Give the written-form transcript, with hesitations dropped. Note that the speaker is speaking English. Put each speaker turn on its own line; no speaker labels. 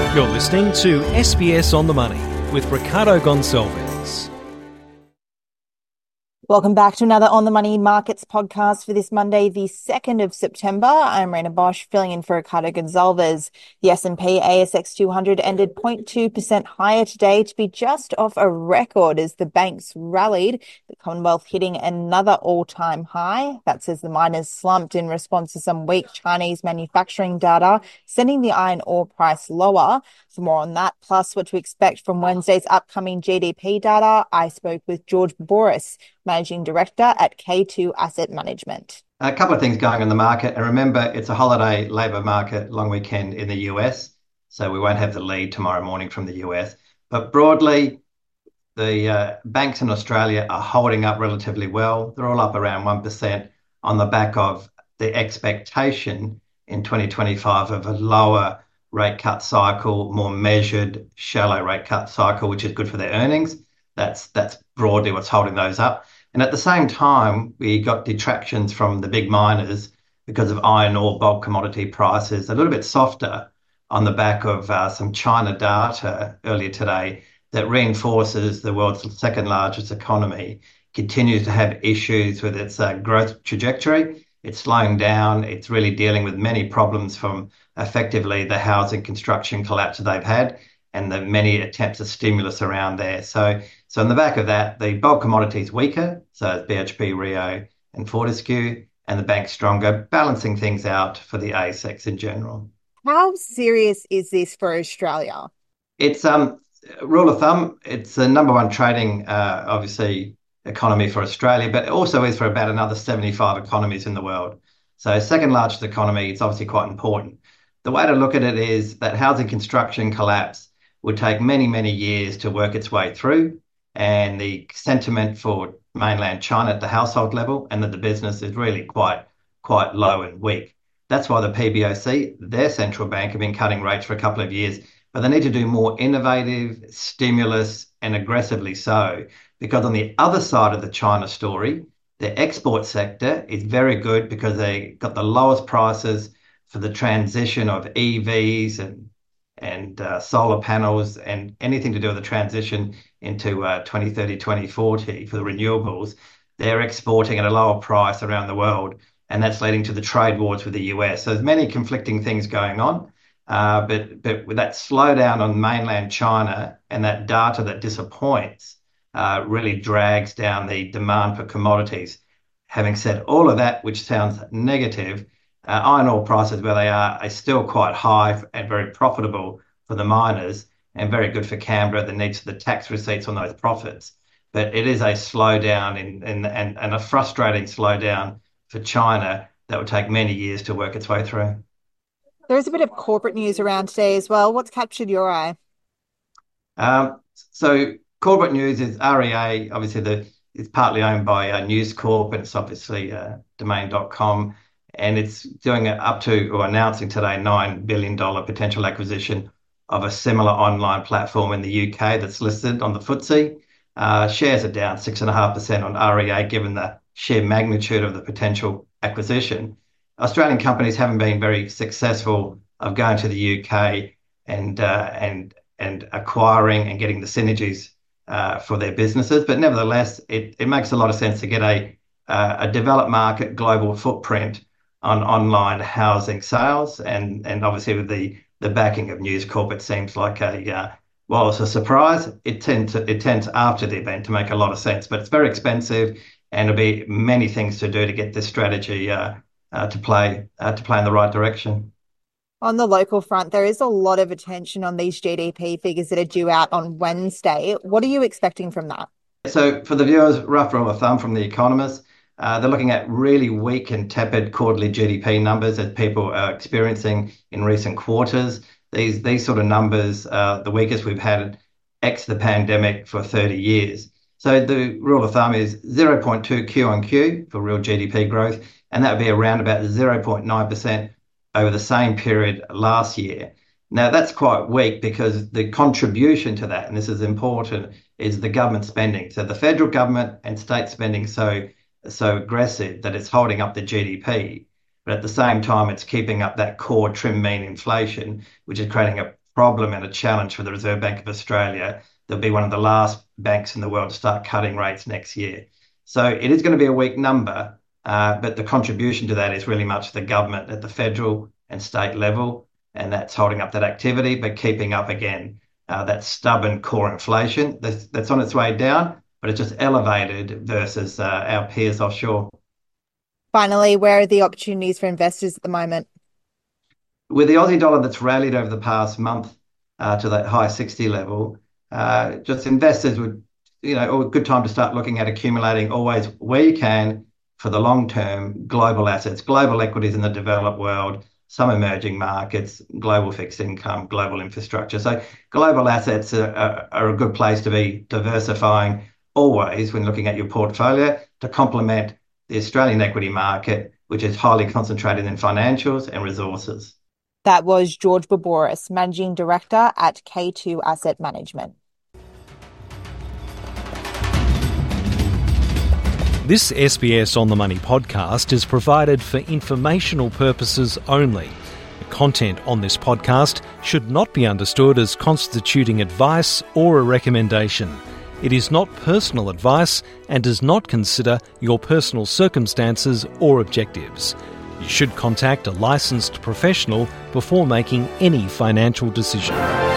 You're listening to SBS On The Money with Ricardo Gonçalves.
Welcome back to another On The Money Markets podcast for this Monday, the 2nd of September. I'm Raina Bosch, filling in for Ricardo Gonçalves. The S&P ASX 200 ended 0.2% higher today to be just off a record as the banks rallied, the Commonwealth hitting another all-time high. That's as the miners slumped in response to some weak Chinese manufacturing data, sending the iron ore price lower. For more on that, plus what to expect from Wednesday's upcoming GDP data, I spoke with George Boris, Managing Director at K2 Asset Management.
A couple of things going on in the market. And remember, it's a holiday labour market, long weekend in the US. So we won't have the lead tomorrow morning from the US. But broadly, the banks in Australia are holding up relatively well. They're all up around 1% on the back of the expectation in 2025 of a lower rate cut cycle, more measured, shallow rate cut cycle, which is good for their earnings. That's broadly what's holding those up. And at the same time, we got detractions from the big miners because of iron ore bulk commodity prices, a little bit softer on the back of some China data earlier today that reinforces the world's second largest economy continues to have issues with its growth trajectory. It's slowing down. It's really dealing with many problems from effectively the housing construction collapse that they've had and the many attempts at stimulus around there. So on the back of that, the bulk commodity is weaker, so BHP, Rio and Fortescue, and the bank's stronger, balancing things out for the ASX in general.
How serious is this for Australia?
It's rule of thumb, it's the number one trading, obviously, economy for Australia, but it also is for about another 75 economies in the world. So second largest economy, it's obviously quite important. The way to look at it is that housing construction collapse would take many, many years to work its way through. And the sentiment for mainland China at the household level and that the business is really quite low and weak. That's why the PBOC, their central bank, have been cutting rates for a couple of years, but they need to do more innovative stimulus and aggressively so, because on the other side of the China story, the export sector is very good because they got the lowest prices for the transition of EVs and solar panels and anything to do with the transition into 2030, 2040 for the renewables. They're exporting at a lower price around the world, and that's leading to the trade wars with the US. So there's many conflicting things going on, but with that slowdown on mainland China and that data that disappoints, really drags down the demand for commodities. Having said all of that, which sounds negative, iron ore prices where they are still quite high and very profitable for the miners and very good for Canberra that needs the tax receipts on those profits. But it is a slowdown and a frustrating slowdown for China that will take many years to work its way through.
There's a bit of corporate news around today as well. What's captured your eye?
So corporate news is REA, obviously it's partly owned by News Corp, and it's obviously Domain.com. And it's doing it up to, or announcing today, $9 billion potential acquisition of a similar online platform in the UK that's listed on the FTSE. Shares are down 6.5% on REA, given the sheer magnitude of the potential acquisition. Australian companies haven't been very successful of going to the UK and acquiring and getting the synergies for their businesses. But nevertheless, it makes a lot of sense to get a developed market global footprint on online housing sales, and obviously with the backing of News Corp, it seems like while it's a surprise, it tends after the event to make a lot of sense. But it's very expensive, and there'll be many things to do to get this strategy to play in the right direction.
On the local front, there is a lot of attention on these GDP figures that are due out on Wednesday. What are you expecting from that?
So for the viewers, rough rule of thumb from The Economist, they're looking at really weak and tepid quarterly GDP numbers as people are experiencing in recent quarters. These sort of numbers are the weakest we've had ex the pandemic for 30 years. So the rule of thumb is 0.2 Q on Q for real GDP growth, and that would be around about 0.9% over the same period last year. Now, that's quite weak because the contribution to that, and this is important, is the government spending. So the federal government and state spending so aggressive that it's holding up the GDP, but at the same time, it's keeping up that core trim mean inflation, which is creating a problem and a challenge for the Reserve Bank of Australia. They'll be one of the last banks in the world to start cutting rates next year. So it is going to be a weak number, but the contribution to that is really much the government at the federal and state level, and that's holding up that activity, but keeping up again that stubborn core inflation that's on its way down, but it's just elevated versus our peers offshore.
Finally, where are the opportunities for investors at the moment?
With the Aussie dollar that's rallied over the past month to that high 60 level, just investors would, a good time to start looking at accumulating always where you can for the long term global assets, global equities in the developed world, some emerging markets, global fixed income, global infrastructure. So global assets are a good place to be diversifying always when looking at your portfolio to complement the Australian equity market, which is highly concentrated in financials and resources.
That was George Boboris, Managing Director at K2 Asset Management.
This SBS On The Money podcast is provided for informational purposes only. The content on this podcast should not be understood as constituting advice or a recommendation. It is not personal advice and does not consider your personal circumstances or objectives. You should contact a licensed professional before making any financial decision.